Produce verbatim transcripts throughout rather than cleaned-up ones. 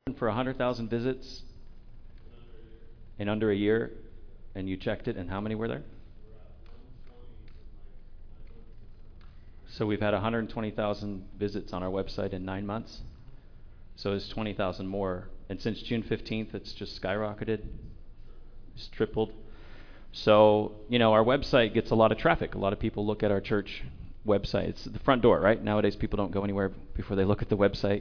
for one hundred thousand visits in under a year, and you checked it, and how many were there? So we've had one hundred twenty thousand visits on our website in nine months. So it's twenty thousand more. And since June fifteenth, it's just skyrocketed. It's tripled. So, you know, our website gets a lot of traffic. A lot of people look at our church website. It's the front door, right? Nowadays, people don't go anywhere before they look at the website.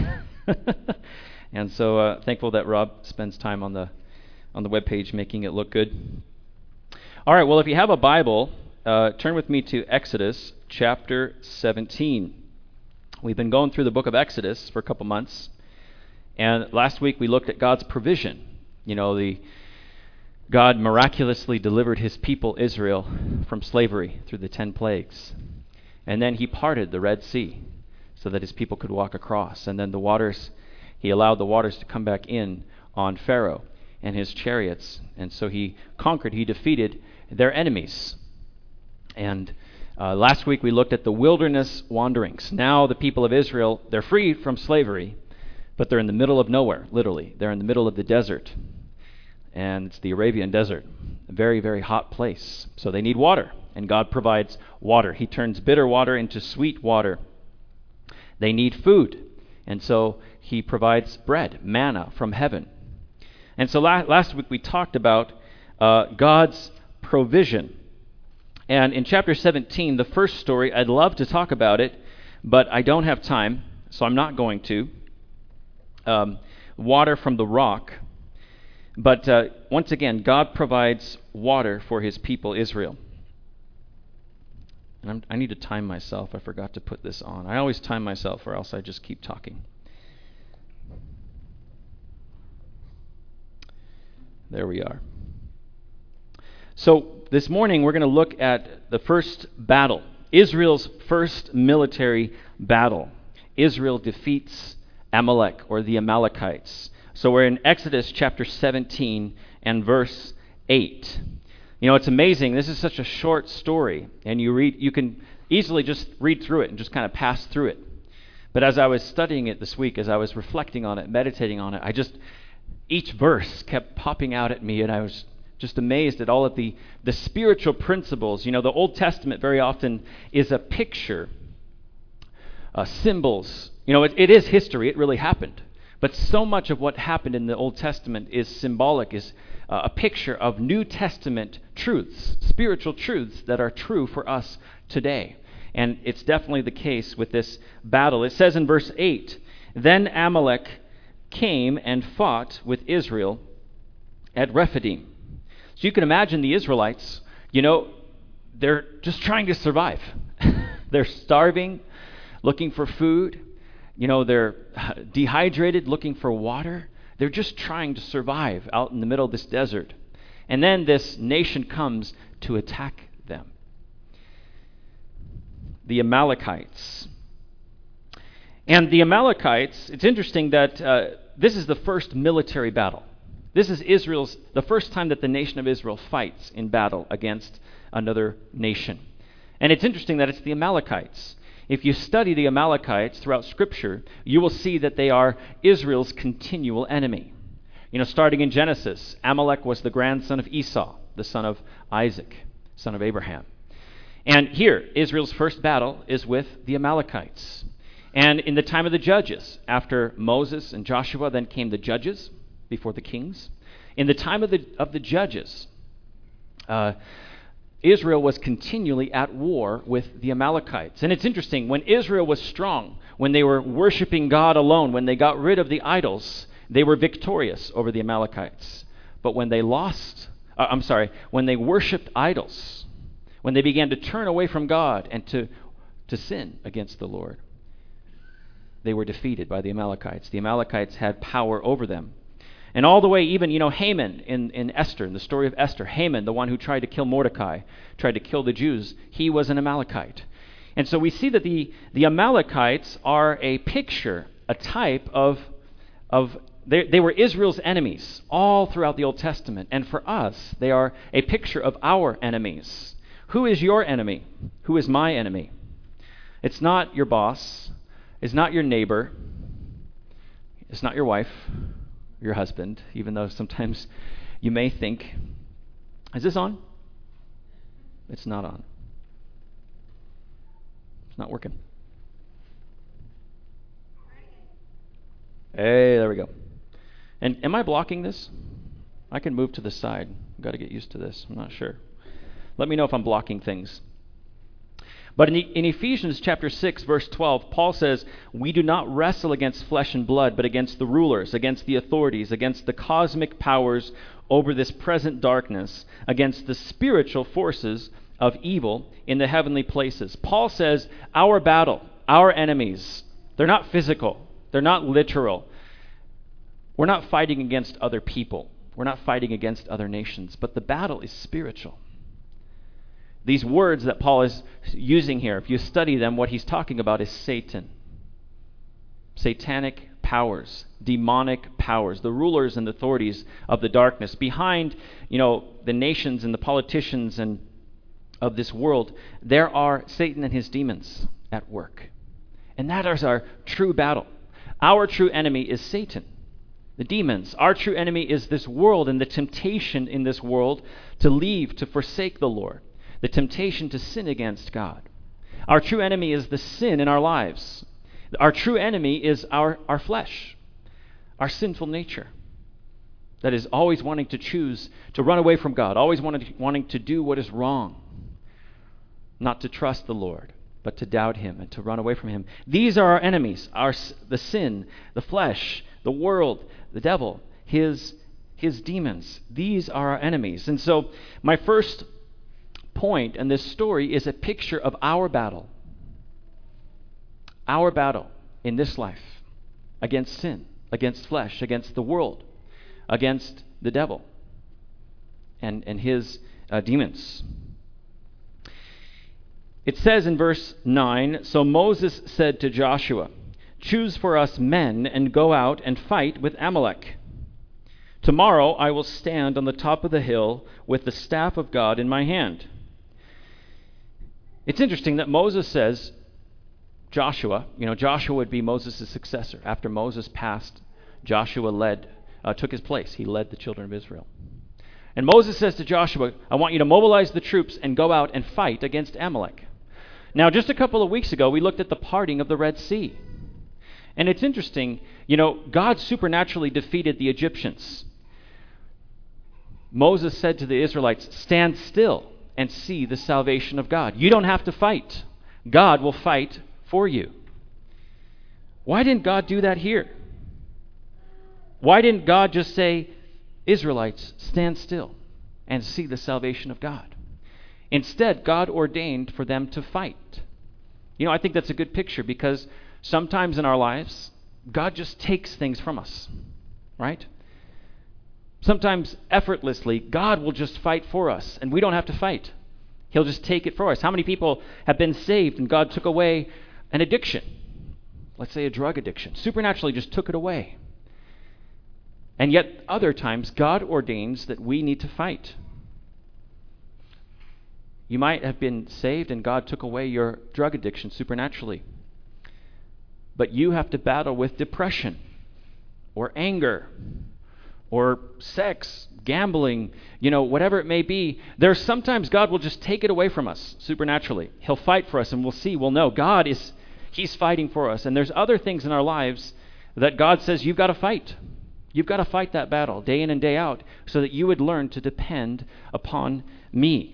And so uh, thankful that Rob spends time on the on the webpage making it look good. All right, well, if you have a Bible, uh, turn with me to Exodus chapter seventeen. We've been going through the book of Exodus for a couple months. And last week we looked at God's provision. You know, the God miraculously delivered his people Israel from slavery through the ten plagues. And then he parted the Red Sea so that his people could walk across. And then the waters, he allowed the waters to come back in on Pharaoh and his chariots. And so he conquered, he defeated their enemies. And uh, last week we looked at the wilderness wanderings. Now the people of Israel, they're free from slavery, but they're in the middle of nowhere, literally. They're in the middle of the desert. And it's the Arabian desert, a very, very hot place. So they need water, and God provides water. He turns bitter water into sweet water. They need food, and so he provides bread, manna from heaven. And so la- last week we talked about uh, God's provision. And in chapter seventeen, the first story, I'd love to talk about it, but I don't have time, so I'm not going to. Um, water from the rock. But uh, once again, God provides water for his people, Israel. And I'm, I need to time myself. I forgot to put this on. I always time myself, or else I just keep talking. There we are. So this morning we're going to look at the first battle, Israel's first military battle. Israel defeats Amalek, or the Amalekites. So we're in Exodus chapter seventeen and verse eight. You know, it's amazing. This is such a short story, and you read, you can easily just read through it and just kind of pass through it. But as I was studying it this week, as I was reflecting on it, meditating on it, I just, each verse kept popping out at me, and I was just amazed at all of the, the spiritual principles. You know, the Old Testament very often is a picture, uh, symbols. You know, it, it is history. It really happened. But so much of what happened in the Old Testament is symbolic, is uh, a picture of New Testament truths, spiritual truths that are true for us today. And it's definitely the case with this battle. It says in verse eight, "Then Amalek came and fought with Israel at Rephidim." So you can imagine the Israelites, you know, they're just trying to survive. They're starving, looking for food. You know, they're dehydrated, looking for water. They're just trying to survive out in the middle of this desert. And then this nation comes to attack them. The Amalekites. And the Amalekites, it's interesting that uh, this is the first military battle. This is Israel's, the first time that the nation of Israel fights in battle against another nation. And it's interesting that it's the Amalekites. If you study the Amalekites throughout Scripture, you will see that they are Israel's continual enemy. You know, starting in Genesis, Amalek was the grandson of Esau, the son of Isaac, son of Abraham. And here, Israel's first battle is with the Amalekites. And in the time of the judges, after Moses and Joshua, then came the judges before the kings. In the time of the of the judges, uh, Israel was continually at war with the Amalekites. And it's interesting, when Israel was strong, when they were worshiping God alone, when they got rid of the idols, they were victorious over the Amalekites. But when they lost, uh, I'm sorry, when they worshiped idols, when they began to turn away from God and to, to sin against the Lord, they were defeated by the Amalekites. The Amalekites had power over them. And all the way, even, you know, Haman in, in Esther, in the story of Esther, Haman, the one who tried to kill Mordecai, tried to kill the Jews, he was an Amalekite. And so we see that the, the Amalekites are a picture, a type of, of they, they were Israel's enemies all throughout the Old Testament. And for us, they are a picture of our enemies. Who is your enemy? Who is my enemy? It's not your boss. It's not your neighbor. It's not your wife, your husband, even though sometimes you may think, is this on? It's not on. It's not working. Hey, there we go. And am I blocking this? I can move to the side. I've got to get used to this. I'm not sure. Let me know if I'm blocking things. But in, in Ephesians chapter six, verse twelve, Paul says, we do not wrestle against flesh and blood, but against the rulers, against the authorities, against the cosmic powers over this present darkness, against the spiritual forces of evil in the heavenly places. Paul says, our battle, our enemies, they're not physical. They're not literal. We're not fighting against other people. We're not fighting against other nations. But the battle is spiritual. These words that Paul is using here, if you study them, what he's talking about is Satan. Satanic powers, demonic powers, the rulers and authorities of the darkness. Behind, you know, the nations and the politicians and of this world, there are Satan and his demons at work. And that is our true battle. Our true enemy is Satan, the demons. Our true enemy is this world and the temptation in this world to leave, to forsake the Lord, the temptation to sin against God. Our true enemy is the sin in our lives. Our true enemy is our, our flesh, our sinful nature that is always wanting to choose to run away from God, always wanting, wanting to do what is wrong, not to trust the Lord, but to doubt him and to run away from him. These are our enemies, our the sin, the flesh, the world, the devil, his his demons. These are our enemies. And so my first point in this story is a picture of our battle. Our battle in this life against sin, against flesh, against the world, against the devil and, and his uh, demons. It says in verse nine, so Moses said to Joshua, choose for us men and go out and fight with Amalek. Tomorrow I will stand on the top of the hill with the staff of God in my hand. It's interesting that Moses says, Joshua, you know, Joshua would be Moses' successor. After Moses passed, Joshua led, uh, took his place. He led the children of Israel. And Moses says to Joshua, I want you to mobilize the troops and go out and fight against Amalek. Now, just a couple of weeks ago, we looked at the parting of the Red Sea. And it's interesting, you know, God supernaturally defeated the Egyptians. Moses said to the Israelites, stand still and see the salvation of God. You don't have to fight. God will fight for you. Why didn't God do that here? Why didn't God just say, Israelites, stand still and see the salvation of God? Instead, God ordained for them to fight. You know, I think that's a good picture because sometimes in our lives, God just takes things from us, right? Sometimes effortlessly, God will just fight for us, and we don't have to fight. He'll just take it for us. How many people have been saved and God took away an addiction? Let's say a drug addiction. Supernaturally just took it away. And yet other times, God ordains that we need to fight. You might have been saved and God took away your drug addiction supernaturally. But you have to battle with depression or anger or sex, gambling, you know, whatever it may be. There's sometimes God will just take it away from us supernaturally. He'll fight for us and we'll see, we'll know God is, He's fighting for us. And there's other things in our lives that God says you've got to fight. You've got to fight that battle day in and day out so that you would learn to depend upon me.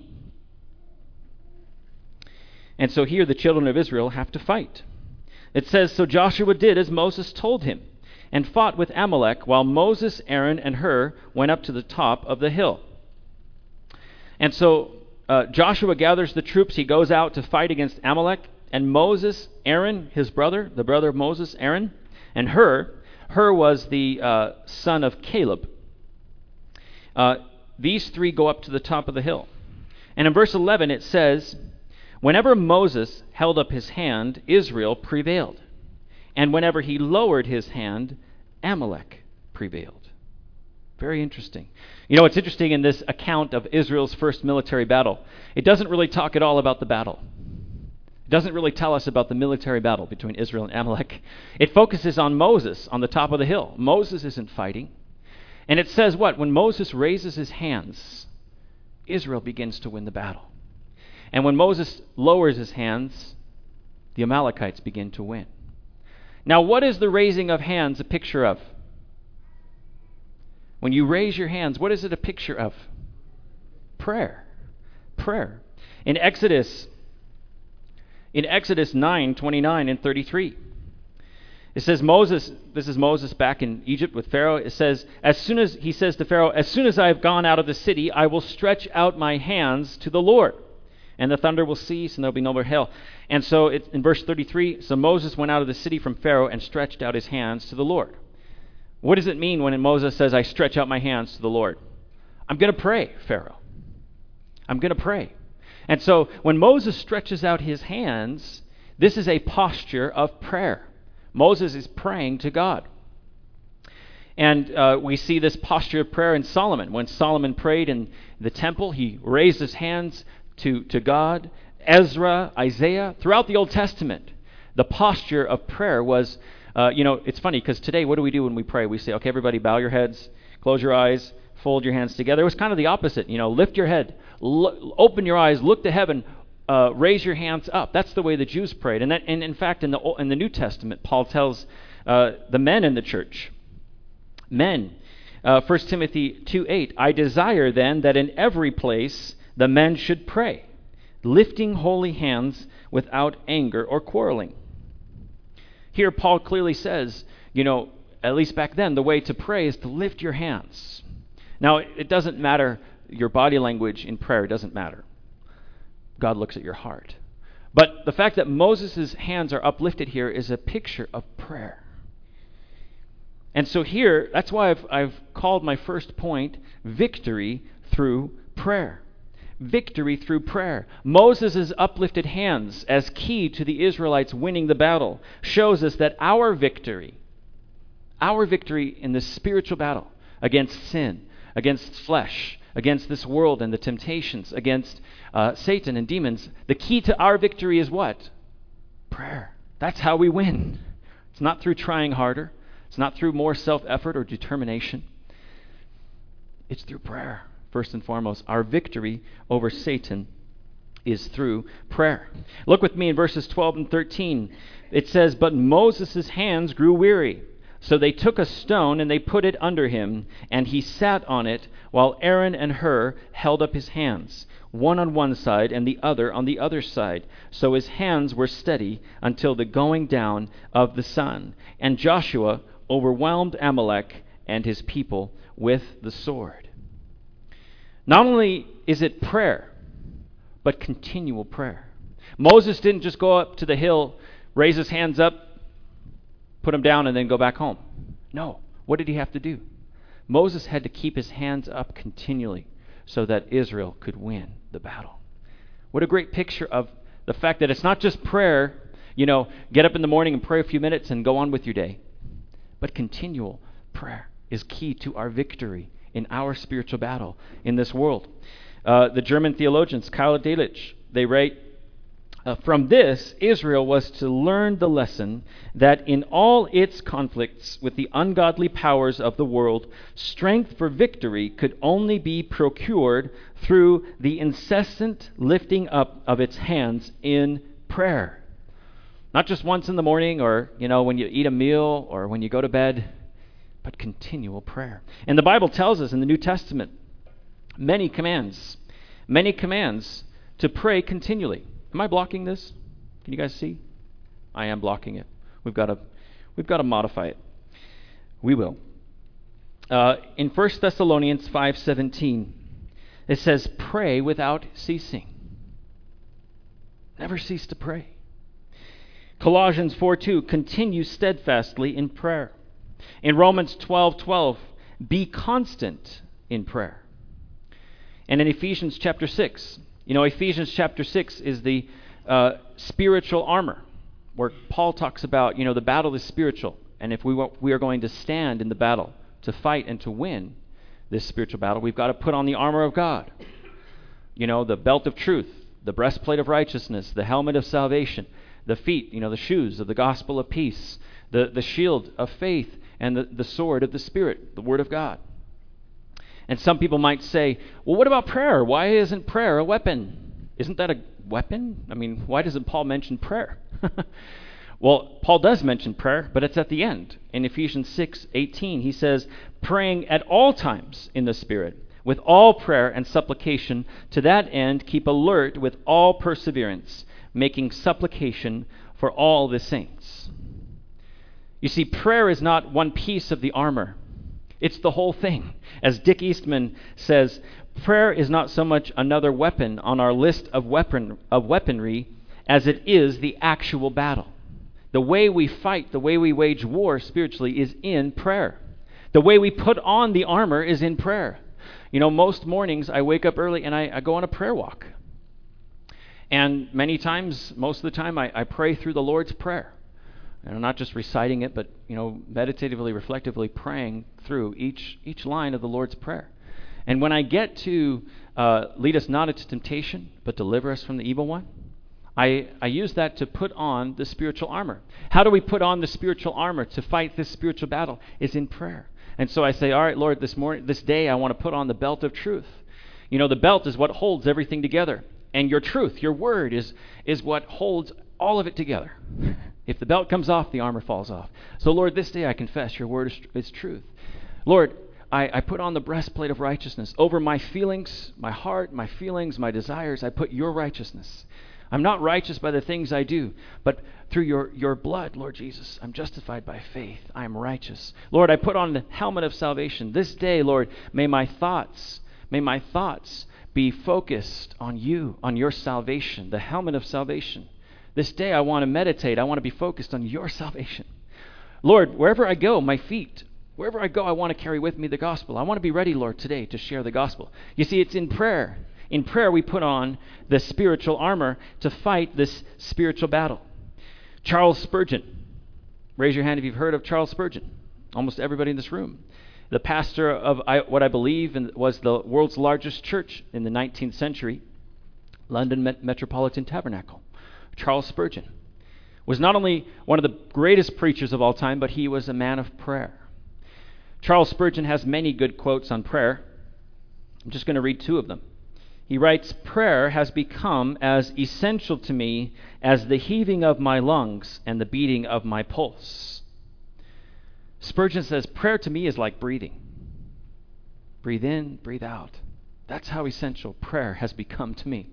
And so here the children of Israel have to fight. It says, so Joshua did as Moses told him and fought with Amalek while Moses, Aaron, and Hur went up to the top of the hill. And so uh, Joshua gathers the troops. He goes out to fight against Amalek. And Moses, Aaron, his brother, the brother of Moses, Aaron, and Hur, Hur was the uh, son of Caleb. Uh, these three go up to the top of the hill. And in verse eleven it says, whenever Moses held up his hand, Israel prevailed. And whenever he lowered his hand, Amalek prevailed. Very interesting. You know, it's interesting in this account of Israel's first military battle. It doesn't really talk at all about the battle. It doesn't really tell us about the military battle between Israel and Amalek. It focuses on Moses on the top of the hill. Moses isn't fighting. And it says what? When Moses raises his hands, Israel begins to win the battle. And when Moses lowers his hands, the Amalekites begin to win. Now, what is the raising of hands a picture of? When you raise your hands, what is it a picture of? Prayer. Prayer. In Exodus, in Exodus nine, twenty-nine and thirty-three, it says Moses, this is Moses back in Egypt with Pharaoh. It says, as soon as he says to Pharaoh, as soon as I have gone out of the city, I will stretch out my hands to the Lord, and the thunder will cease, and there will be no more hail. And so it's in verse thirty-three, so Moses went out of the city from Pharaoh and stretched out his hands to the Lord. What does it mean when Moses says, I stretch out my hands to the Lord? I'm going to pray, Pharaoh. I'm going to pray. And so when Moses stretches out his hands, this is a posture of prayer. Moses is praying to God. And uh, we see this posture of prayer in Solomon. When Solomon prayed in the temple, he raised his hands to, to God. Ezra, Isaiah, throughout the Old Testament, the posture of prayer was, uh, you know, it's funny because today, what do we do when we pray? We say, okay, everybody bow your heads, close your eyes, fold your hands together. It was kind of the opposite. You know, lift your head, lo- open your eyes, look to heaven, uh, raise your hands up. That's the way the Jews prayed. And, that, and in fact, in the, in the New Testament, Paul tells uh, the men in the church, men, uh, First Timothy two eight, I desire then that in every place the men should pray, lifting holy hands without anger or quarreling. Here Paul clearly says, you know, at least back then, the way to pray is to lift your hands. Now, it doesn't matter, your body language in prayer doesn't matter. God looks at your heart. But the fact that Moses' hands are uplifted here is a picture of prayer. And so here, that's why I've, I've called my first point, victory through prayer. Victory through prayer. Moses' uplifted hands as key to the Israelites winning the battle shows us that our victory, our victory in this spiritual battle against sin, against flesh, against this world and the temptations, against uh, Satan and demons, the key to our victory is what? Prayer. That's how we win. It's not through trying harder. It's not through more self-effort or determination. It's through prayer. First and foremost, our victory over Satan is through prayer. Look with me in verses twelve and thirteen. It says, but Moses' hands grew weary. So they took a stone and they put it under him, and he sat on it, while Aaron and Hur held up his hands, one on one side and the other on the other side. So his hands were steady until the going down of the sun. And Joshua overwhelmed Amalek and his people with the sword. Not only is it prayer, but continual prayer. Moses didn't just go up to the hill, raise his hands up, put them down, and then go back home. No. What did he have to do? Moses had to keep his hands up continually so that Israel could win the battle. What a great picture of the fact that it's not just prayer, you know, get up in the morning and pray a few minutes and go on with your day. But continual prayer is key to our victory in our spiritual battle in this world. Uh, the German theologians, Karl Delitzsch, they write, Uh, from this, Israel was to learn the lesson that in all its conflicts with the ungodly powers of the world, strength for victory could only be procured through the incessant lifting up of its hands in prayer. Not just once in the morning or, you know, when you eat a meal or when you go to bed, but continual prayer. And the Bible tells us in the New Testament many commands, many commands to pray continually. Am I blocking this? Can you guys see? I am blocking it. We've got to, we've got to modify it. We will. Uh, in First Thessalonians five seventeen, it says, "Pray without ceasing." Never cease to pray. Colossians four two, "Continue steadfastly in prayer." In Romans twelve twelve, "Be constant in prayer." And in Ephesians chapter six, you know, Ephesians chapter six is the uh, spiritual armor, where Paul talks about, you know, the battle is spiritual. And if we, want, we are going to stand in the battle, to fight and to win this spiritual battle, we've got to put on the armor of God. You know, the belt of truth, the breastplate of righteousness, the helmet of salvation, the feet, you know, the shoes of the gospel of peace, the, the shield of faith, and the, the sword of the Spirit, the Word of God. And some people might say, well, what about prayer? Why isn't prayer a weapon? Isn't that a weapon? I mean, why doesn't Paul mention prayer? Well, Paul does mention prayer, but it's at the end. In Ephesians six eighteen, he says, praying at all times in the Spirit, with all prayer and supplication, to that end keep alert with all perseverance, making supplication for all the saints. You see, prayer is not one piece of the armor. It's the whole thing. As Dick Eastman says, prayer is not so much another weapon on our list of weapon of weaponry as it is the actual battle. The way we fight, the way we wage war spiritually is in prayer. The way we put on the armor is in prayer. You know, most mornings I wake up early and I, I go on a prayer walk. And many times, most of the time, I, I pray through the Lord's Prayer. And I'm not just reciting it, but, you know, meditatively, reflectively praying through each each line of the Lord's Prayer. And when I get to uh, lead us not into temptation, but deliver us from the evil one, I, I use that to put on the spiritual armor. How do we put on the spiritual armor to fight this spiritual battle? Is in prayer. And so I say, all right, Lord, this morning, this day, I want to put on the belt of truth. You know, the belt is what holds everything together. And your truth, your word, is, is what holds all of it together. If the belt comes off, the armor falls off. So, Lord, this day I confess your word is, is truth. Lord, I, I put on the breastplate of righteousness. Over my feelings, my heart, my feelings, my desires, I put your righteousness. I'm not righteous by the things I do, but through your, your blood, Lord Jesus, I'm justified by faith. I am righteous. Lord, I put on the helmet of salvation. This day, Lord, may my thoughts, may my thoughts be focused on you, on your salvation, the helmet of salvation. This day I want to meditate. I want to be focused on your salvation. Lord, wherever I go, my feet, wherever I go, I want to carry with me the gospel. I want to be ready, Lord, today to share the gospel. You see, it's in prayer. In prayer, we put on the spiritual armor to fight this spiritual battle. Charles Spurgeon. Raise your hand if you've heard of Charles Spurgeon. Almost everybody in this room. The pastor of I, what I believe was the world's largest church in the nineteenth century, London Met- Metropolitan Tabernacle. Charles Spurgeon was not only one of the greatest preachers of all time, but he was a man of prayer. Charles Spurgeon has many good quotes on prayer. I'm just going to read two of them. He writes, prayer has become as essential to me as the heaving of my lungs and the beating of my pulse. Spurgeon says, prayer to me is like breathing. Breathe in, breathe out. That's how essential prayer has become to me.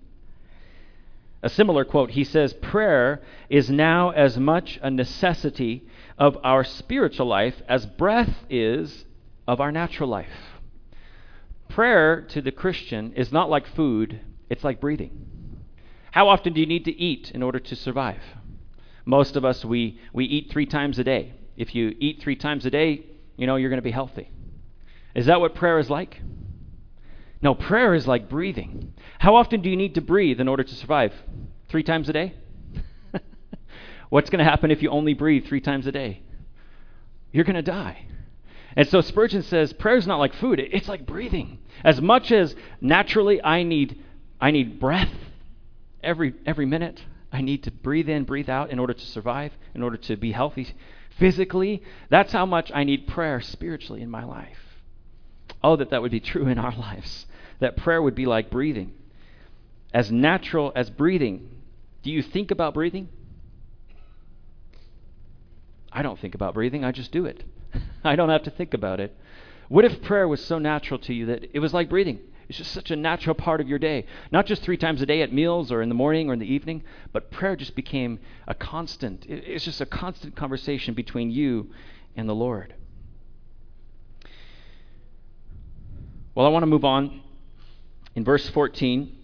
A similar quote, he says, prayer is now as much a necessity of our spiritual life as breath is of our natural life. Prayer to the Christian is not like food, it's like breathing. How often do you need to eat in order to survive? Most of us, we, we eat three times a day. If you eat three times a day, you know you're going to be healthy. Is that what prayer is like? No, prayer is like breathing. How often do you need to breathe in order to survive? Three times a day? What's going to happen if you only breathe three times a day? You're going to die. And so Spurgeon says, prayer is not like food, it's like breathing. As much as naturally I need I need breath every every minute, I need to breathe in, breathe out in order to survive, in order to be healthy physically, that's how much I need prayer spiritually in my life. Oh, that that would be true in our lives. That prayer would be like breathing. As natural as breathing. Do you think about breathing? I don't think about breathing, I just do it. I don't have to think about it. What if prayer was so natural to you that it was like breathing? It's just such a natural part of your day. Not just three times a day at meals or in the morning or in the evening, but prayer just became a constant. It's just a constant conversation between you and the Lord. Well, I want to move on. In verse fourteen,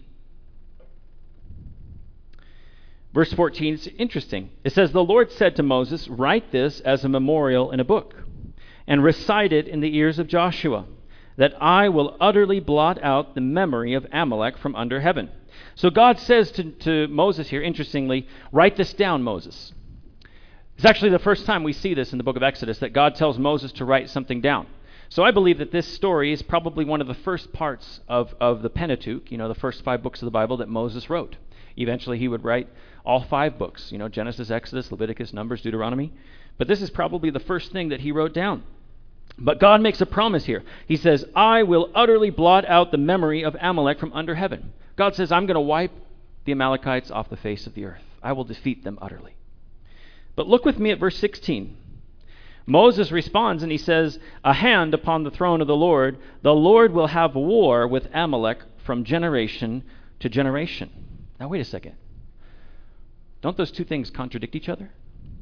verse fourteen is interesting. It says, the Lord said to Moses, write this as a memorial in a book, and recite it in the ears of Joshua, that I will utterly blot out the memory of Amalek from under heaven. So God says to, to Moses here, interestingly, write this down, Moses. It's actually the first time we see this in the book of Exodus, that God tells Moses to write something down. So I believe that this story is probably one of the first parts of, of the Pentateuch, you know, the first five books of the Bible that Moses wrote. Eventually he would write all five books, you know, Genesis, Exodus, Leviticus, Numbers, Deuteronomy. But this is probably the first thing that he wrote down. But God makes a promise here. He says, I will utterly blot out the memory of Amalek from under heaven. God says, I'm going to wipe the Amalekites off the face of the earth. I will defeat them utterly. But look with me at verse sixteen. Moses responds and he says, a hand upon the throne of the Lord, the Lord will have war with Amalek from generation to generation. Now wait a second. Don't those two things contradict each other?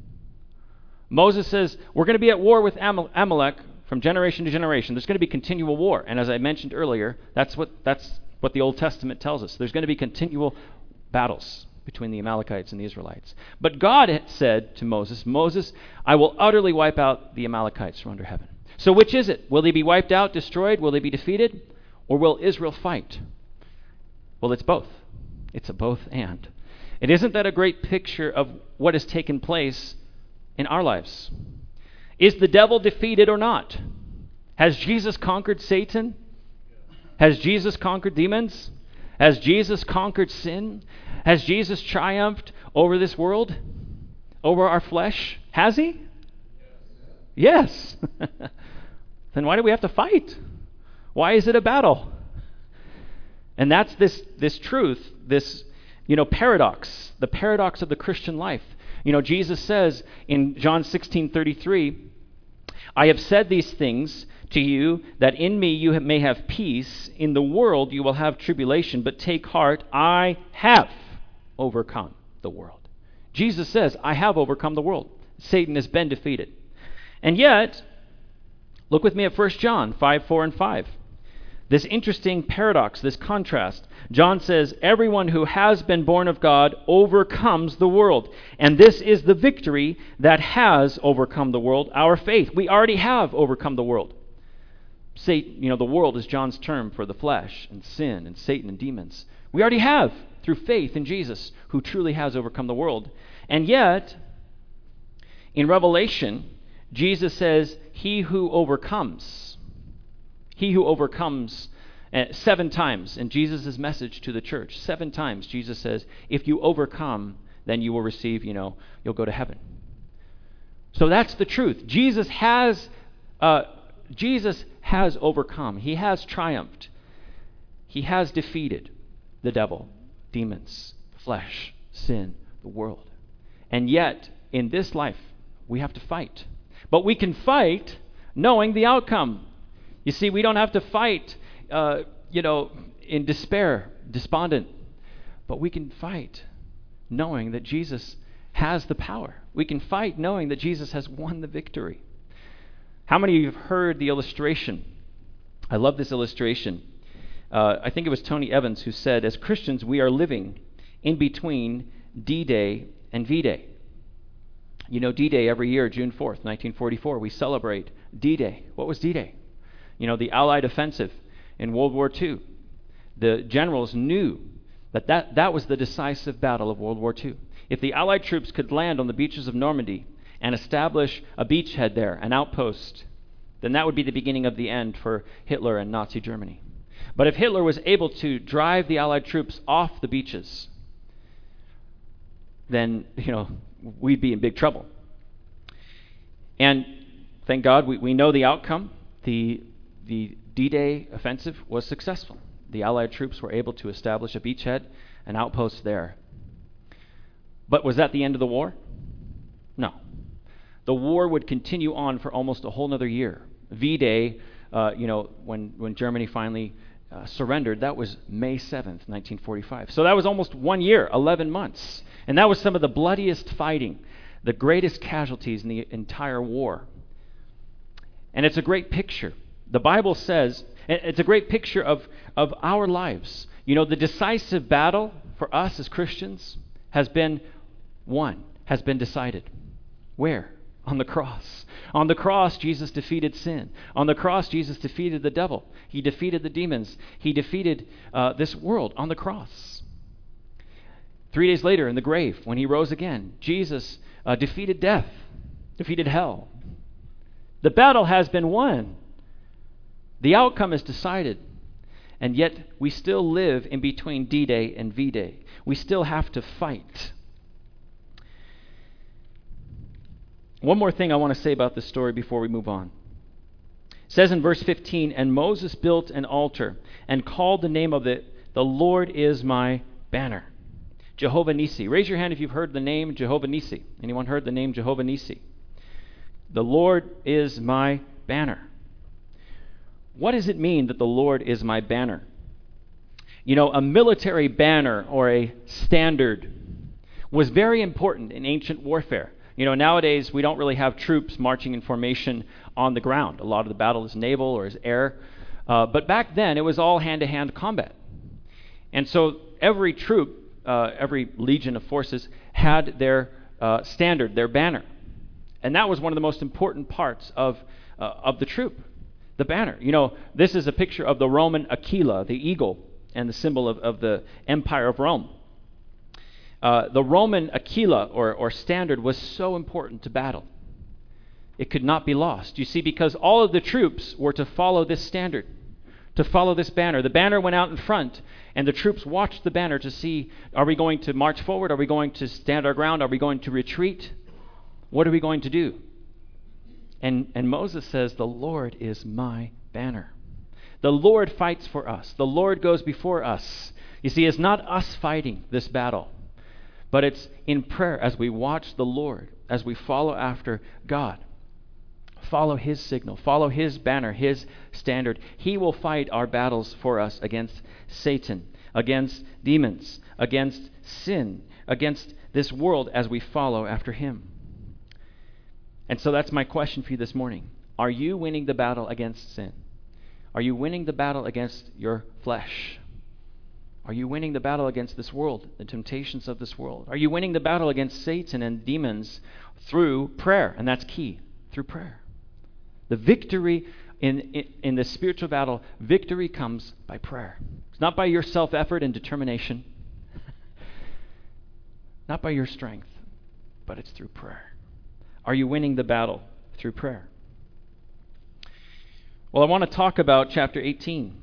Moses says, we're going to be at war with Amal- Amalek from generation to generation. There's going to be continual war. And as I mentioned earlier, that's what that's what the Old Testament tells us. There's going to be continual battles between the Amalekites and the Israelites. But God had said to Moses, Moses, I will utterly wipe out the Amalekites from under heaven. So which is it? Will they be wiped out, destroyed? Will they be defeated? Or will Israel fight? Well, it's both. It's a both and. And isn't that a great picture of what has taken place in our lives? Is the devil defeated or not? Has Jesus conquered Satan? Has Jesus conquered demons? Has Jesus conquered sin? Has Jesus triumphed over this world? Over our flesh? Has he? Yes. Then why do we have to fight? Why is it a battle? And that's this this truth, this you know paradox, the paradox of the Christian life. You know, Jesus says in John sixteen thirty-three, I have said these things to you, that in me you may have peace. In the world you will have tribulation, but take heart, I have overcome the world. Jesus says, I have overcome the world. Satan has been defeated. And yet, look with me at First John five, four, and five. This interesting paradox, this contrast. John says, everyone who has been born of God overcomes the world. And this is the victory that has overcome the world, our faith. We already have overcome the world. Satan, you know, the world is John's term for the flesh and sin and Satan and demons. We already have through faith in Jesus, who truly has overcome the world. And yet, in Revelation, Jesus says, he who overcomes, he who overcomes uh, seven times in Jesus' message to the church, seven times Jesus says, if you overcome, then you will receive, you know, you'll go to heaven. So that's the truth. Jesus has, uh, Jesus has overcome. He has triumphed. He has defeated the devil, demons, flesh, sin, the world. And yet, in this life, we have to fight. But we can fight knowing the outcome. You see, we don't have to fight, uh, you know, in despair, despondent. But we can fight knowing that Jesus has the power. We can fight knowing that Jesus has won the victory. How many of you have heard the illustration? I love this illustration. Uh, I think it was Tony Evans who said, as Christians, we are living in between D-Day and V-Day. You know, D-Day every year, June fourth, nineteen forty-four, we celebrate D-Day. What was D-Day? You know, the Allied offensive in World War Two. The generals knew that that, that was the decisive battle of World War Two. If the Allied troops could land on the beaches of Normandy and establish a beachhead there, an outpost, then that would be the beginning of the end for Hitler and Nazi Germany. But if Hitler was able to drive the Allied troops off the beaches, then, you know, we'd be in big trouble. And thank God we, we know the outcome. The, the D-Day offensive was successful. The Allied troops were able to establish a beachhead, an outpost there. But was that the end of the war? No. The war would continue on for almost a whole other year. V-Day, uh, you know, when, when Germany finally uh, surrendered, that was May seventh, nineteen forty-five. So that was almost one year, eleven months. And that was some of the bloodiest fighting, the greatest casualties in the entire war. And it's a great picture. The Bible says, it's a great picture of, of our lives. You know, the decisive battle for us as Christians has been won, has been decided. Where? On the cross. On the cross, Jesus defeated sin. On the cross, Jesus defeated the devil. He defeated the demons. He defeated uh, this world on the cross. Three days later, in the grave, when he rose again, Jesus uh, defeated death, defeated hell. The battle has been won. The outcome is decided. And yet we still live in between D-Day and V-Day. We still have to fight. One more thing I want to say about this story before we move on. It says in verse fifteen, "And Moses built an altar and called the name of it, 'The Lord is my banner.'" Jehovah Nissi. Raise your hand if you've heard the name Jehovah Nissi. Anyone heard the name Jehovah Nissi? The Lord is my banner. What does it mean that the Lord is my banner? You know, a military banner or a standard was very important in ancient warfare. You know, nowadays we don't really have troops marching in formation on the ground. A lot of the battle is naval or is air. Uh, but back then it was all hand-to-hand combat. And so every troop, uh, every legion of forces had their uh, standard, their banner. And that was one of the most important parts of uh, of the troop, the banner. You know, this is a picture of the Roman Aquila, the eagle, and the symbol of, of the Empire of Rome. Uh, the Roman Aquila, or, or standard, was so important to battle. It could not be lost. You see, because all of the troops were to follow this standard, to follow this banner. The banner went out in front, and the troops watched the banner to see, are we going to march forward? Are we going to stand our ground? Are we going to retreat? What are we going to do? And, and Moses says, the Lord is my banner. The Lord fights for us. The Lord goes before us. You see, it's not us fighting this battle, but it's in prayer as we watch the Lord, as we follow after God. Follow His signal, follow His banner, His standard. He will fight our battles for us against Satan, against demons, against sin, against this world as we follow after Him. And so that's my question for you this morning. Are you winning the battle against sin? Are you winning the battle against your flesh? Are you winning the battle against this world, the temptations of this world? Are you winning the battle against Satan and demons through prayer? And that's key, through prayer. The victory in, in, in the spiritual battle, victory comes by prayer. It's not by your self-effort and determination, not by your strength, but it's through prayer. Are you winning the battle through prayer? Well, I want to talk about chapter eighteen.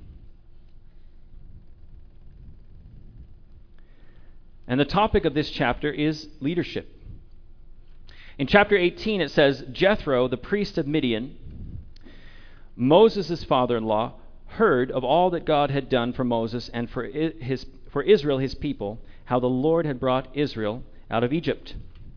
And the topic of this chapter is leadership. In chapter eighteen, it says, Jethro, the priest of Midian, Moses' father-in-law, heard of all that God had done for Moses and for his for Israel, his people, how the Lord had brought Israel out of Egypt.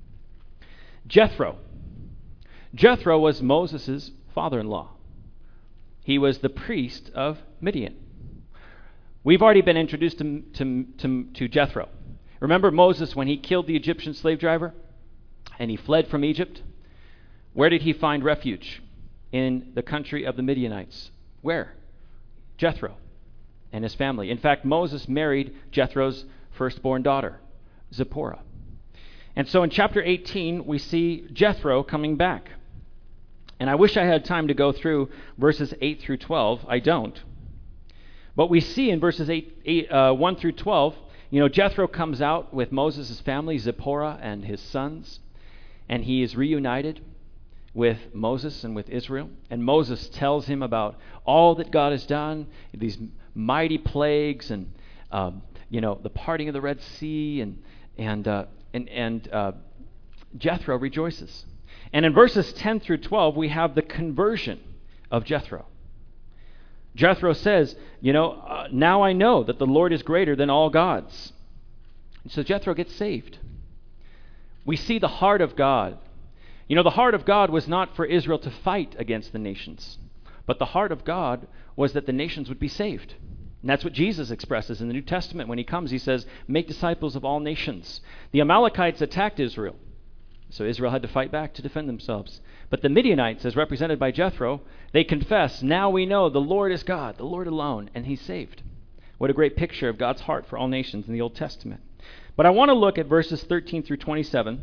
Jethro. Jethro was Moses' father-in-law. He was the priest of Midian. We've already been introduced to, to, to, to Jethro. Remember Moses when he killed the Egyptian slave driver and he fled from Egypt? Where did he find refuge? In the country of the Midianites. Where? Jethro and his family. In fact, Moses married Jethro's firstborn daughter, Zipporah. And so in chapter eighteen, we see Jethro coming back. And I wish I had time to go through verses eight through twelve. I don't. But we see in verses eight, eight, uh, one through twelve, you know, Jethro comes out with Moses' family, Zipporah and his sons, and he is reunited with Moses and with Israel. And Moses tells him about all that God has done, these mighty plagues, and um, you know, the parting of the Red Sea, and and uh, and and uh, Jethro rejoices. And in verses ten through twelve, we have the conversion of Jethro. Jethro says, you know, uh, now I know that the Lord is greater than all gods. And so Jethro gets saved. We see the heart of God. You know, the heart of God was not for Israel to fight against the nations, but the heart of God was that the nations would be saved. And that's what Jesus expresses in the New Testament. When he comes, he says, make disciples of all nations. The Amalekites attacked Israel, so Israel had to fight back to defend themselves. But the Midianites, as represented by Jethro, they confess, now we know the Lord is God, the Lord alone, and he's saved. What a great picture of God's heart for all nations in the Old Testament. But I want to look at verses thirteen through twenty-seven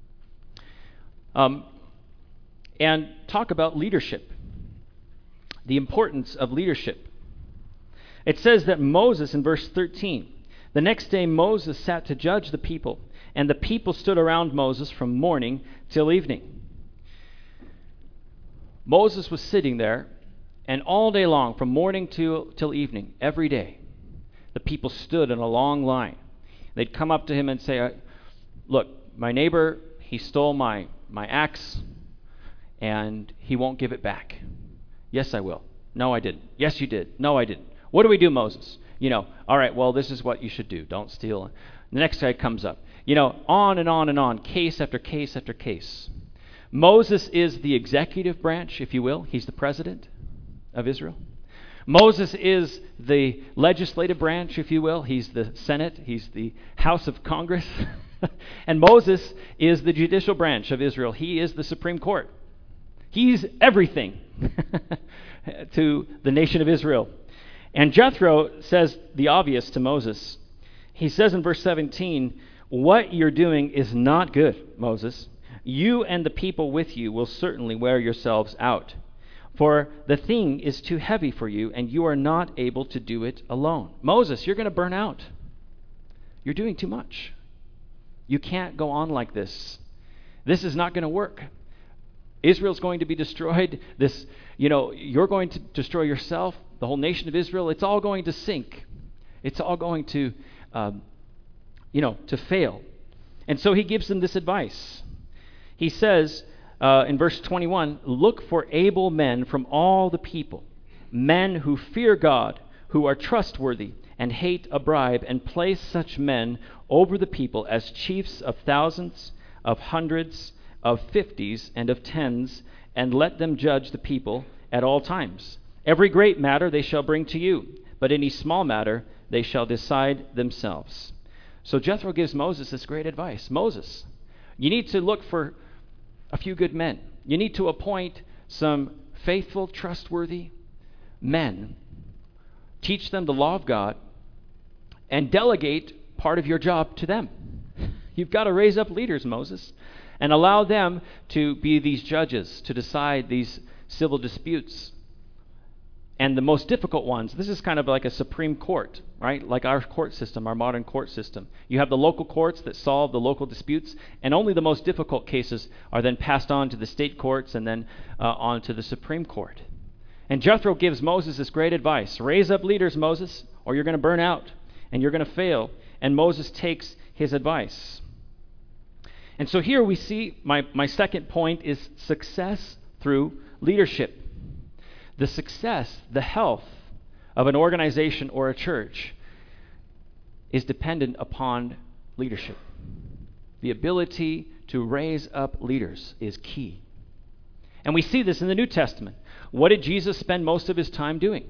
um, and talk about leadership, the importance of leadership. It says that Moses, in verse thirteen, the next day Moses sat to judge the people, and the people stood around Moses from morning till evening. Moses was sitting there, And all day long, from morning to, till evening, every day, the people stood in a long line. They'd come up to him and say, look, my neighbor, he stole my, my axe, and he won't give it back. Yes, I will. No, I didn't. Yes, you did. No, I didn't. What do we do, Moses? You know, all right, well, this is what you should do. Don't steal. The next guy comes up. You know, on and on and on, case after case after case. Moses is the executive branch, if you will. He's the president of Israel. Moses is the legislative branch, if you will. He's the Senate. He's the House of Congress. And Moses is the judicial branch of Israel. He is the Supreme Court. He's everything to the nation of Israel. And Jethro says the obvious to Moses. He says in verse seventeen, what you're doing is not good, Moses. You and the people with you will certainly wear yourselves out. For the thing is too heavy for you, and you are not able to do it alone. Moses, you're going to burn out. You're doing too much. You can't go on like this. This is not going to work. Israel's going to be destroyed. This, you know, you're going to destroy yourself, the whole nation of Israel. It's all going to sink. It's all going to, um, you know, to fail. And so he gives them this advice. He says, Uh, in verse twenty-one, look for able men from all the people, men who fear God, who are trustworthy and hate a bribe, and place such men over the people as chiefs of thousands, of hundreds, of fifties, and of tens, and let them judge the people at all times. Every great matter they shall bring to you, but any small matter they shall decide themselves. So Jethro gives Moses this great advice. Moses, you need to look for a few good men. You need to appoint some faithful, trustworthy men. Teach them the law of God and delegate part of your job to them. You've got to raise up leaders, Moses, and allow them to be these judges, to decide these civil disputes. And the most difficult ones, this is kind of like a Supreme Court, right? Like our court system, our modern court system. You have the local courts that solve the local disputes, and only the most difficult cases are then passed on to the state courts and then uh, on to the Supreme Court. And Jethro gives Moses this great advice. Raise up leaders, Moses, or you're going to burn out, and you're going to fail. And Moses takes his advice. And so here we see, my, my second point is success through leadership. The success, the health of an organization or a church is dependent upon leadership. The ability to raise up leaders is key. And we see this in the New Testament. What did Jesus spend most of his time doing?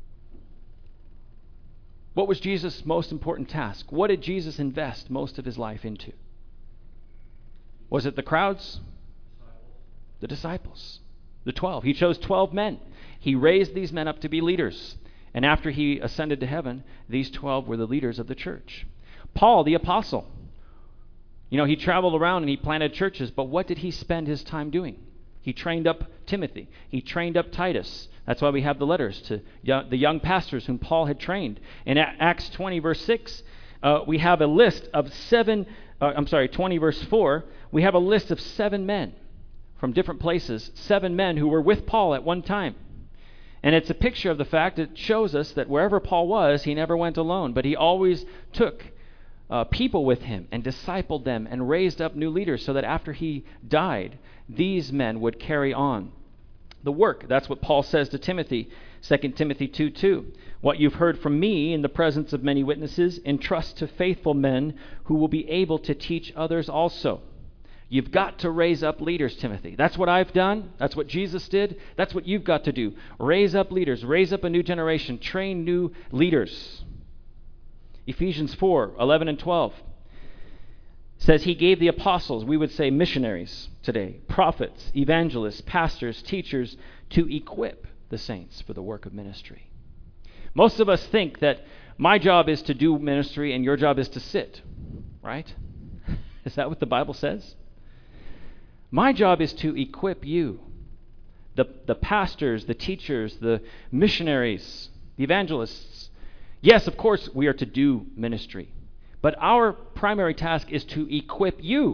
What was Jesus' most important task? What did Jesus invest most of his life into? Was it the crowds? The disciples. The twelve. He chose twelve men. He raised these men up to be leaders. And after he ascended to heaven, these twelve were the leaders of the church. Paul, the apostle, you know, he traveled around and he planted churches, but what did he spend his time doing? He trained up Timothy. He trained up Titus. That's why we have the letters to young, the young pastors whom Paul had trained. In Acts twenty, verse six, uh, we have a list of seven, uh, I'm sorry, twenty, verse four, we have a list of seven men from different places, seven men who were with Paul at one time. And it's a picture of the fact, it shows us that wherever Paul was, he never went alone, but he always took uh, people with him and discipled them and raised up new leaders so that after he died, these men would carry on the work. That's what Paul says to Timothy, Second Timothy two two. What you've heard from me in the presence of many witnesses, entrust to faithful men who will be able to teach others also. You've got to raise up leaders, Timothy. That's what I've done. That's what Jesus did. That's what you've got to do. Raise up leaders. Raise up a new generation. Train new leaders. Ephesians four eleven and twelve says he gave the apostles, we would say missionaries today, prophets, evangelists, pastors, teachers, to equip the saints for the work of ministry. Most of us think that my job is to do ministry and your job is to sit, right? Is that what the Bible says? My job is to equip you, the, the pastors, the teachers, the missionaries, the evangelists. Yes, of course, we are to do ministry. But our primary task is to equip you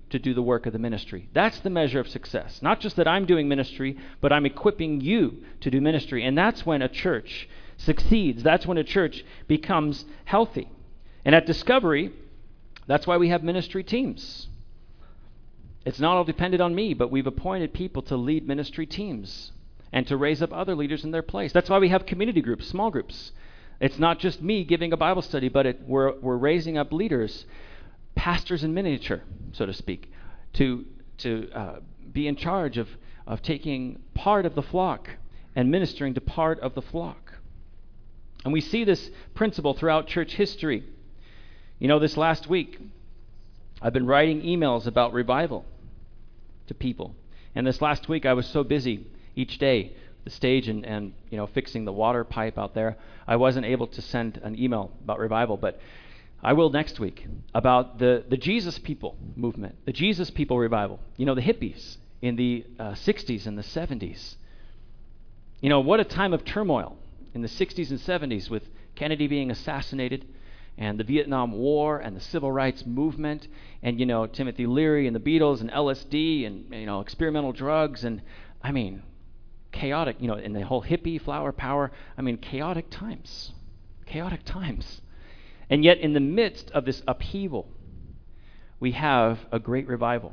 to do the work of the ministry. That's the measure of success. Not just that I'm doing ministry, but I'm equipping you to do ministry. And that's when a church succeeds. That's when a church becomes healthy. And at Discovery, that's why we have ministry teams. It's not all dependent on me, but we've appointed people to lead ministry teams and to raise up other leaders in their place. That's why we have community groups, small groups. It's not just me giving a Bible study, but it, we're, we're raising up leaders, pastors in miniature, so to speak, to to uh, be in charge of, of taking part of the flock and ministering to part of the flock. And we see this principle throughout church history. You know, this last week, I've been writing emails about revival to people. And this last week, I was so busy each day, the stage and, and you know, fixing the water pipe out there, I wasn't able to send an email about revival, but I will next week, about the, the Jesus People movement, the Jesus People revival. You know, the hippies in the uh, sixties and the seventies. You know, what a time of turmoil in the sixties and seventies with Kennedy being assassinated and the Vietnam War and the civil rights movement and, you know, Timothy Leary and the Beatles and L S D and, you know, experimental drugs and, I mean, chaotic, you know, and the whole hippie, flower power, I mean, chaotic times. Chaotic times. And yet in the midst of this upheaval, we have a great revival.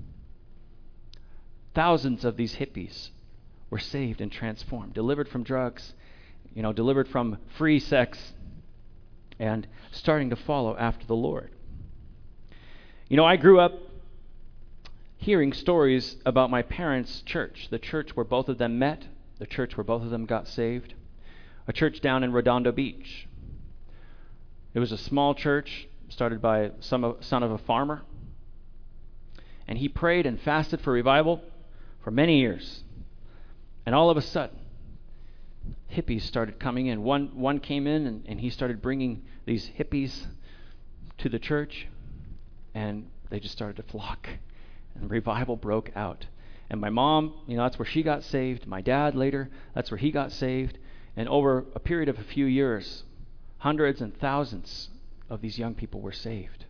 Thousands of these hippies were saved and transformed, delivered from drugs, you know, delivered from free sex, and starting to follow after the Lord. You know, I grew up hearing stories about my parents' church, the church where both of them met, the church where both of them got saved, a church down in Redondo Beach. It was a small church started by some son of a farmer, and he prayed and fasted for revival for many years. And all of a sudden, hippies started coming in. One one came in, and, and he started bringing these hippies to the church, and they just started to flock. And revival broke out. And my mom, you know, that's where she got saved. My dad later, that's where he got saved. And over a period of a few years, hundreds and thousands of these young people were saved.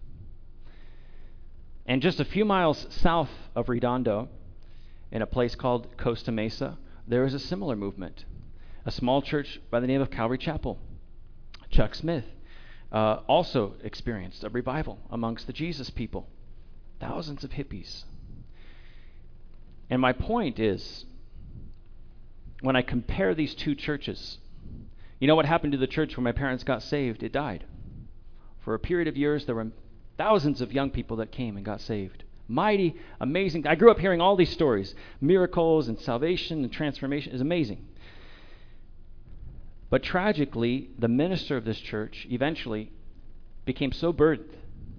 And just a few miles south of Redondo, in a place called Costa Mesa, there was a similar movement. A small church by the name of Calvary Chapel. Chuck Smith uh, also experienced a revival amongst the Jesus people. Thousands of hippies. And my point is, when I compare these two churches, you know what happened to the church where my parents got saved? It died. For a period of years, there were thousands of young people that came and got saved. Mighty, amazing. I grew up hearing all these stories. Miracles and salvation and transformation is amazing. But tragically, the minister of this church eventually became so burdened,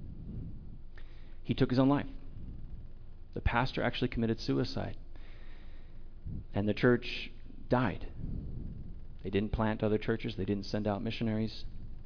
he took his own life. The pastor actually committed suicide. And the church died. They didn't plant other churches. They didn't send out missionaries.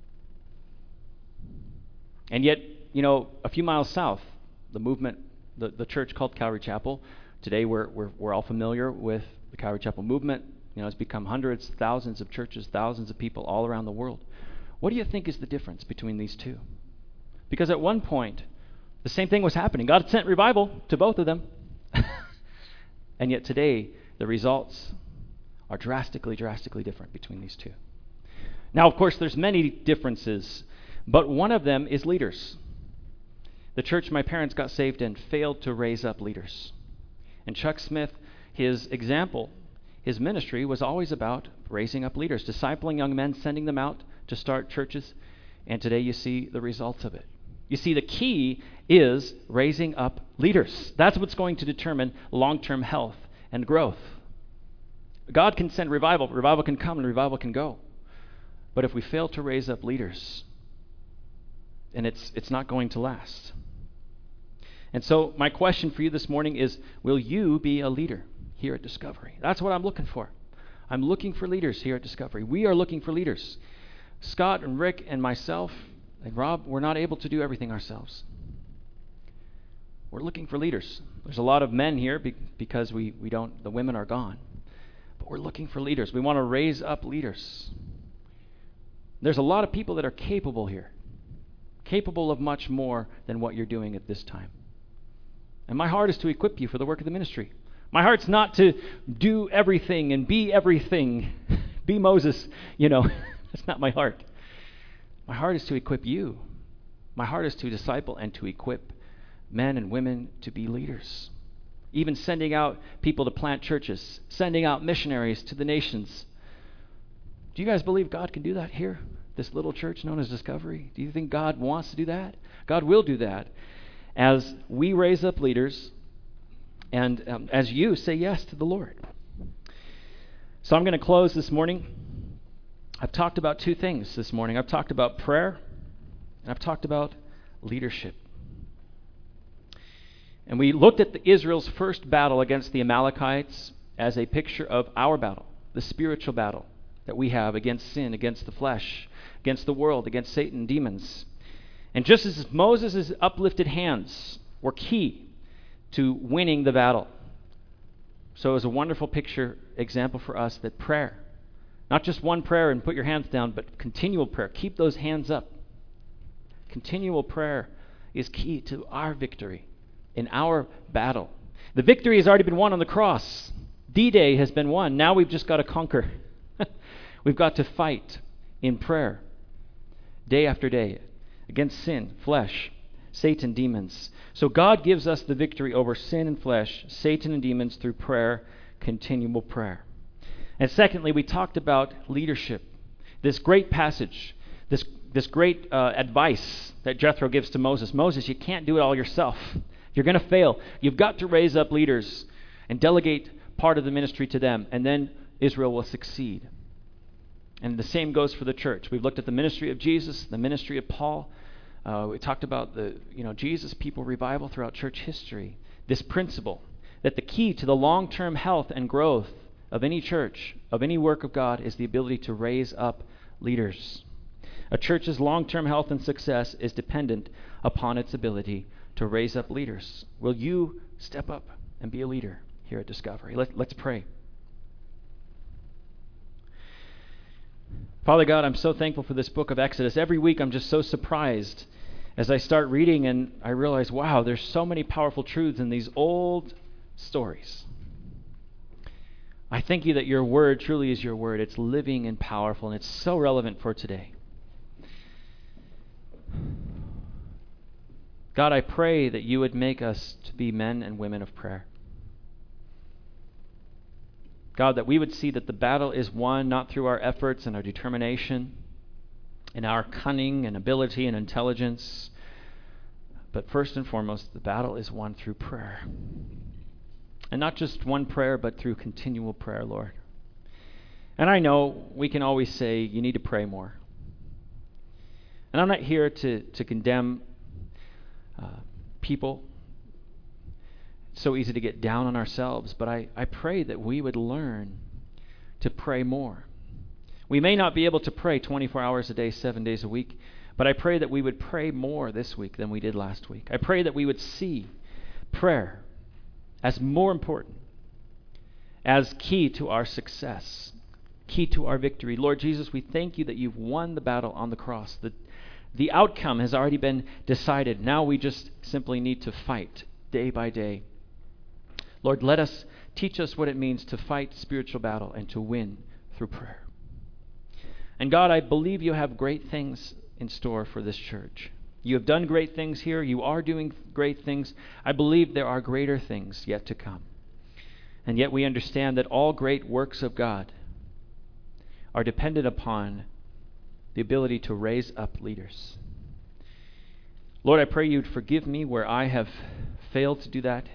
And yet, you know, a few miles south, the movement, the, the church called Calvary Chapel, today we're, we're, we're all familiar with the Calvary Chapel movement. You know, it's become hundreds, thousands of churches, thousands of people all around the world. What do you think is the difference between these two? Because at one point, the same thing was happening. God sent revival to both of them. And yet today, the results are drastically, drastically different between these two. Now, of course, there's many differences, but one of them is leaders. The church my parents got saved in failed to raise up leaders. And Chuck Smith, his example, his ministry was always about raising up leaders, discipling young men, sending them out to start churches. And today you see the results of it. You see, the key is raising up leaders. That's what's going to determine long-term health and growth. God can send revival. Revival can come and revival can go. But if we fail to raise up leaders, and it's it's not going to last. And so my question for you this morning is, will you be a leader here at Discovery? That's what I'm looking for. I'm looking for leaders here at Discovery. We are looking for leaders. Scott and Rick and myself and Rob, we're not able to do everything ourselves. We're looking for leaders. There's a lot of men here be- because we, we don't, the women are gone. But we're looking for leaders. We want to raise up leaders. There's a lot of people that are capable here, capable of much more than what you're doing at this time. And my heart is to equip you for the work of the ministry. My heart's not to do everything and be everything. Be Moses, you know. That's not my heart. My heart is to equip you. My heart is to disciple and to equip men and women to be leaders. Even sending out people to plant churches, sending out missionaries to the nations. Do you guys believe God can do that here? This little church known as Discovery? Do you think God wants to do that? God will do that as we raise up leaders and um, as you say yes to the Lord. So I'm going to close this morning. I've talked about two things this morning. I've talked about prayer and I've talked about leadership. And we looked at the Israel's first battle against the Amalekites as a picture of our battle, the spiritual battle that we have against sin, against the flesh, against the world, against Satan and demons. And just as Moses' uplifted hands were key to winning the battle, so it was a wonderful picture, example for us that prayer, not just one prayer and put your hands down, but continual prayer. Keep those hands up. Continual prayer is key to our victory in our battle. The victory has already been won on the cross. D-Day has been won. Now we've just got to conquer. We've got to fight in prayer day after day against sin, flesh, Satan, demons. So God gives us the victory over sin and flesh, Satan and demons through prayer, continual prayer. And secondly, we talked about leadership. This great passage, this this great uh, advice that Jethro gives to Moses. Moses, you can't do it all yourself. You're going to fail. You've got to raise up leaders and delegate part of the ministry to them, and then Israel will succeed. And the same goes for the church. We've looked at the ministry of Jesus, the ministry of Paul. Uh, we talked about the you know Jesus people revival throughout church history. This principle that the key to the long-term health and growth of any church, of any work of God, is the ability to raise up leaders. A church's long-term health and success is dependent upon its ability to raise up leaders. Will you step up and be a leader here at Discovery? Let, let's pray. Father God, I'm so thankful for this book of Exodus. Every week I'm just so surprised as I start reading and I realize, wow, there's so many powerful truths in these old stories. I thank you that your word truly is your word. It's living and powerful, and it's so relevant for today. God, I pray that you would make us to be men and women of prayer. God, that we would see that the battle is won not through our efforts and our determination and our cunning and ability and intelligence, but first and foremost, the battle is won through prayer. And not just one prayer, but through continual prayer, Lord. And I know we can always say you need to pray more. And I'm not here to, to condemn uh, people. It's so easy to get down on ourselves, but I, I pray that we would learn to pray more. We may not be able to pray twenty-four hours a day, seven days a week, but I pray that we would pray more this week than we did last week. I pray that we would see prayer as more important, as key to our success, key to our victory. Lord Jesus, we thank you that you've won the battle on the cross. The, the outcome has already been decided. Now we just simply need to fight day by day. Lord, let us teach us what it means to fight spiritual battle and to win through prayer. And God, I believe you have great things in store for this church. You have done great things here. You are doing great things. I believe there are greater things yet to come. And yet we understand that all great works of God are dependent upon the ability to raise up leaders. Lord, I pray you'd forgive me where I have failed to do that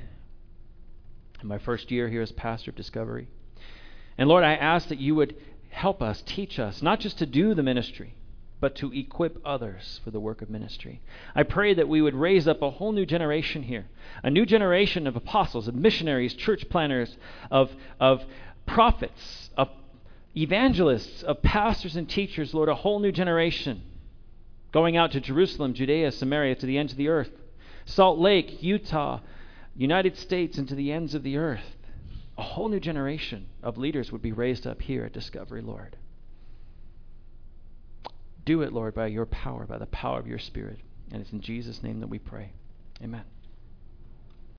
in my first year here as pastor of Discovery. And Lord, I ask that you would help us, teach us, not just to do the ministry, but to equip others for the work of ministry. I pray that we would raise up a whole new generation here, a new generation of apostles, of missionaries, church planners, of, of prophets, of evangelists, of pastors and teachers, Lord, a whole new generation going out to Jerusalem, Judea, Samaria, to the ends of the earth, Salt Lake, Utah, United States, and to the ends of the earth. A whole new generation of leaders would be raised up here at Discovery, Lord. Do it, Lord, by your power, by the power of your Spirit. And it's in Jesus' name that we pray. Amen.